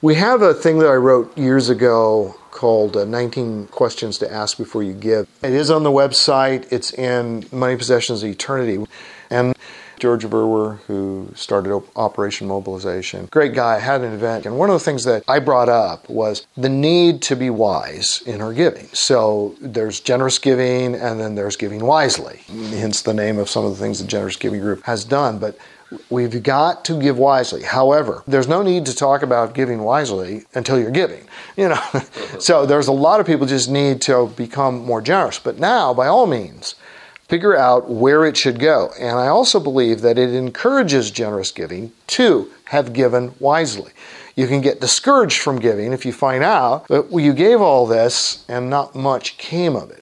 We have a thing that I wrote years ago called 19 Questions to Ask Before You Give. It is on the website. It's in Money, Possessions, Eternity. And George Verwer, who started Operation Mobilization, great guy, had an event. And one of the things that I brought up was the need to be wise in our giving. So there's generous giving, and then there's giving wisely, hence the name of some of the things the Generous Giving Group has done. But we've got to give wisely. However, there's no need to talk about giving wisely until you're giving, So there's a lot of people just need to become more generous. But now, by all means, figure out where it should go. And I also believe that it encourages generous giving to have given wisely. You can get discouraged from giving if you find out that you gave all this and not much came of it.